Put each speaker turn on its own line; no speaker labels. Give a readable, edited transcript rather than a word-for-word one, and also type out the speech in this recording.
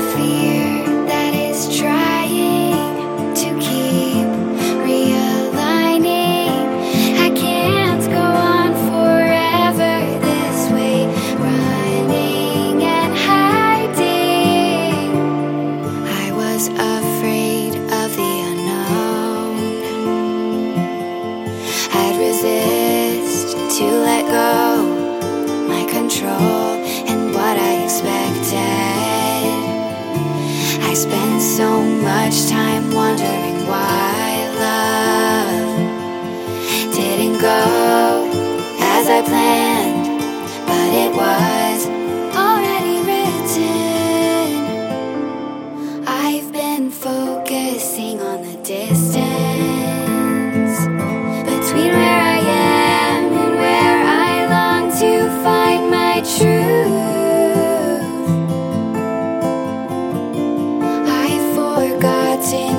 fear that is trying to keep realigning. I can't go on forever this way, running and hiding. I was afraid of the unknown. I'd resist to let go my control and what I expected. I spent so much time wondering why love didn't go as I planned, but it was already written. I've been focusing on the distance between where I am and where I long to find my truth. I've forgotten